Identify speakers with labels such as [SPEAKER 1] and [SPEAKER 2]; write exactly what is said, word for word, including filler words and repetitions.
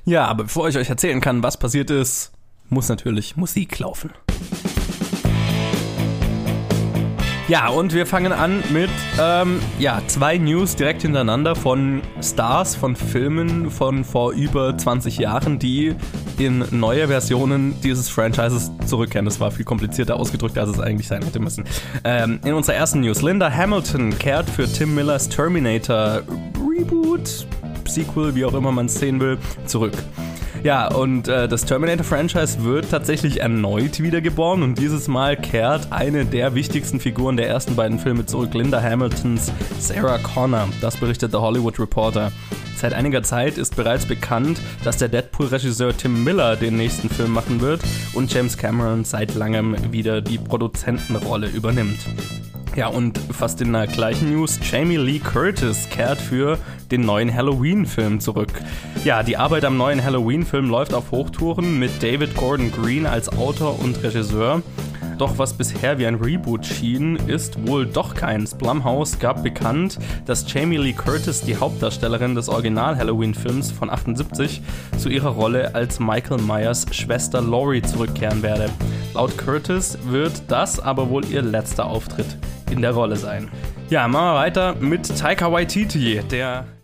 [SPEAKER 1] Ja, aber bevor ich euch erzählen kann, was passiert ist, muss natürlich Musik laufen. Ja, und wir fangen an mit ähm, ja, zwei News direkt hintereinander von Stars, von Filmen von vor über zwanzig Jahren, die in neue Versionen dieses Franchises zurückkehren. Das war viel komplizierter ausgedrückt, als es eigentlich sein hätte müssen. Ähm, in unserer ersten News, Linda Hamilton kehrt für Tim Millers Terminator Reboot, Sequel, wie auch immer man es sehen will, zurück. Ja, und äh, das Terminator-Franchise wird tatsächlich erneut wiedergeboren und dieses Mal kehrt eine der wichtigsten Figuren der ersten beiden Filme zurück, Linda Hamiltons Sarah Connor. Das berichtet der Hollywood Reporter. Seit einiger Zeit ist bereits bekannt, dass der Deadpool-Regisseur Tim Miller den nächsten Film machen wird und James Cameron seit langem wieder die Produzentenrolle übernimmt. Ja, und fast in der gleichen News, Jamie Lee Curtis kehrt für den neuen Halloween-Film zurück. Ja, die Arbeit am neuen Halloween-Film läuft auf Hochtouren mit David Gordon Green als Autor und Regisseur. Doch was bisher wie ein Reboot schien, ist wohl doch keins. Blumhouse gab bekannt, dass Jamie Lee Curtis, die Hauptdarstellerin des Original-Halloween-Films von achtundsiebzig, zu ihrer Rolle als Michael Myers Schwester Laurie zurückkehren werde. Laut Curtis wird das aber wohl ihr letzter Auftritt in der Rolle sein. Ja, machen wir weiter mit Taika Waititi, der